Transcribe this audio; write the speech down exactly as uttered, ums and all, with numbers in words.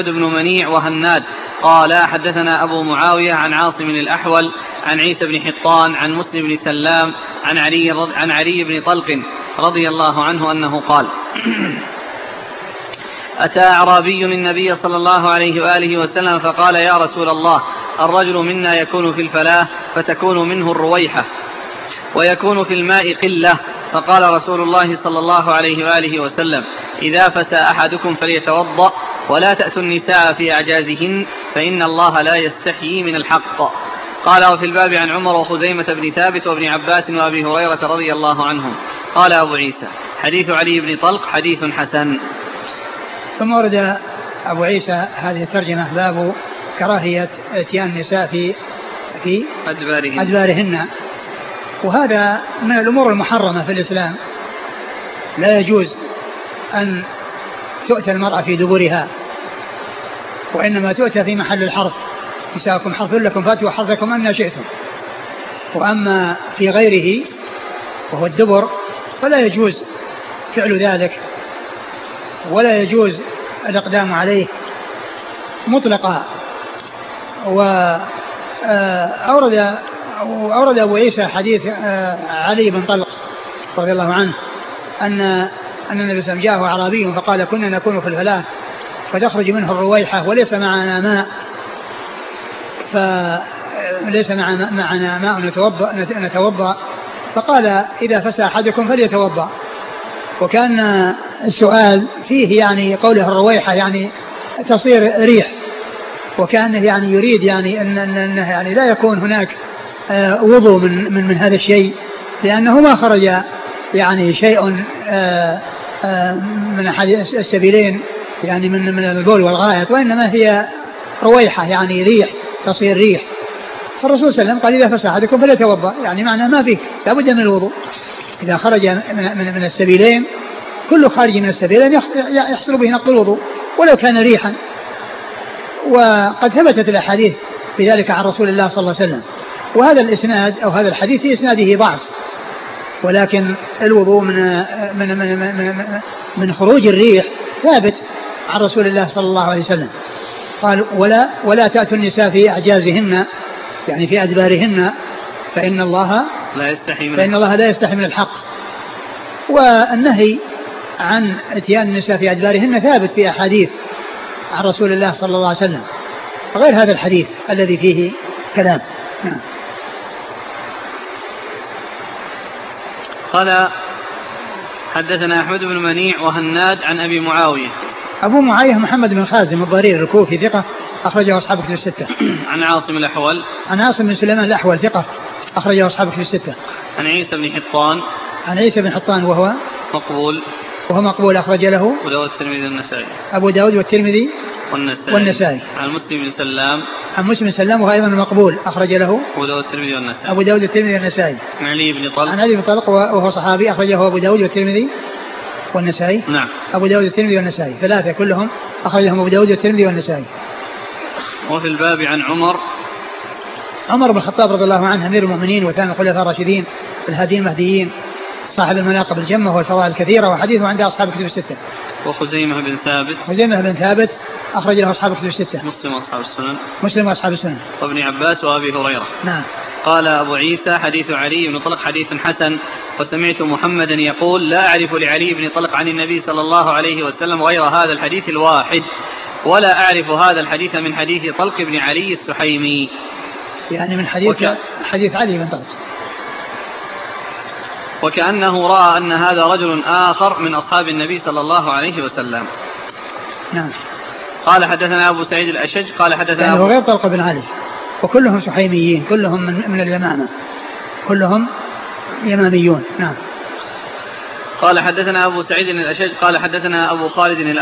بن منيع وهناد قال حدثنا أبو معاوية عن عاصم الأحول عن عيسى بن حطان عن مسلم بن سلام عن علي, عن علي بن طلق رضي الله عنه أنه قال أتى أعرابي النبي صلى الله عليه وآله وسلم فقال يا رسول الله الرجل منا يكون في الفلاة فتكون منه الرويحة ويكون في الماء قلة، فقال رسول الله صلى الله عليه وآله وسلم إذا فتى أحدكم فليتوضأ ولا تأتوا النساء في أعجازهن فإن الله لا يستحيي من الحق. قال وفي الباب عن عمر وخزيمة بن ثابت وابن عباس وأبي هريرة رضي الله عنهم. قال أبو عيسى حديث علي بن طلق حديث حسن. ثم ورد أبو عيسى هذه الترجمة باب كراهية اتيان النساء في في أدبارهن. أدبارهن، وهذا من الأمور المحرمة في الإسلام، لا يجوز أن تؤتى المرأة في دبرها، وإنما تؤتى في محل الحرث، نساءكم حرث لكم فاتوا حرثكم أن شئتم. وأما في غيره وهو الدبر فلا يجوز فعل ذلك ولا يجوز الإقدام عليه مطلقا. وأورد أورد أبو عيسى حديث علي بن طلق رضي الله عنه أن أن النبي صلى الله عليه وسلم جاءه أعرابي فقال كنا نكون في الفلاة فتخرج منه الرويحة وليس معنا ماء، فليس معنا ماء نتوضأ, نتوضأ فقال إذا فسى أحدكم فليتوضأ. وكان السؤال فيه يعني قوله الرويحة يعني تصير ريح، وكان يعني يريد يعني أن أنه يعني لا يكون هناك وضوء من, من, من هذا الشيء، لأنه ما خرج يعني شيء من أحد السبيلين يعني من من البول والغائط، وإنما هي رويحة يعني ريح تصير ريح. فالرسول صلى الله عليه وسلم قال إذا فسى أحدكم فليتوضأ، يعني معناه ما فيه لا بد من الوضوء إذا خرج من, من, من السبيلين. كل خارج من السبيلين يحصل به نقض الوضوء ولو كان ريحا. وقد ثبتت الأحاديث في ذلك عن رسول الله صلى الله عليه وسلم، وهذا الإسناد أو هذا الحديث في إسناده ضعف، ولكن الوضوء من من من من, من خروج الريح ثابت عن رسول الله صلى الله عليه وسلم. قال ولا ولا تأتوا النساء في أعجازهن يعني في أدبارهن فإن الله لا يستحي من فإن الله لا يستحي من الحق. والنهي عن اتيان النساء في أدبارهن ثابت في أحاديث عن رسول الله صلى الله عليه وسلم غير هذا الحديث الذي فيه كلام. قال حدثنا أحمد بن منيع وهناد عن أبي معاوية. أبو معاوية محمد بن خازم الضرير الكوفي ثقة أخرجه أصحاب كتب الستة. عن عاصم الأحول عن عاصم بن سليمان الأحول ثقة أخرجه أصحاب كتب الستة. عن عيسى بن حطان عن عيسى بن حطان وهو مقبول وهو مقبول أخرج له أبو داود والترمذي والنسائي أبو داود والترمذي والنسائي, والنسائي. عن مسلم بن سلام عن مسلم بن سلام وهو أيضا مقبول أخرج له أبو داود والترمذي والنسائي أبو داود والترمذي والنسائي. عن علي بن طلق عن علي بن طلق وهو صحابي أخرجه أبو داود والترمذي والنسائي. نعم. أبو داود والترمذي والنسائي ثلاثة كلهم أخرجهم أبو داود والترمذي والنسائي. وفي الباب عن عمر عمر بن الخطاب رضي الله عنه أمير المؤمنين وثاني الخلفاء الراشدين الهادين المهديين صاحب المناقب الجمة والفضائل الكثيرة وحديثه عند أصحاب الكتب الستة. وخزيمة بن ثابت خزيمة بن ثابت أخرج له أصحاب الكتب الستة. مسلم وأصحاب السنن مسلم وأصحاب السنن. وابن عباس وأبي هريرة. نعم. قال أبو عيسى حديث علي بن طلق حديث حسن. وسمعت محمدا يقول لا أعرف لعلي بن طلق عن النبي صلى الله عليه وسلم غير هذا الحديث الواحد، ولا أعرف هذا الحديث من حديث طلق بن علي السحيمي، يعني من حديث وك... حديث علي بن طلق. وكأنه رأى أن هذا رجل آخر من أصحاب النبي صلى الله عليه وسلم. نعم. قال حدثنا أبو سعيد الأشج قال حدثنا يعني هو غير طلق بن علي وكلهم سحيميين كلهم من, من اليمامة كلهم يماميون. نعم. قال حدثنا أبو سعيد الأشج قال حدثنا أبو خالد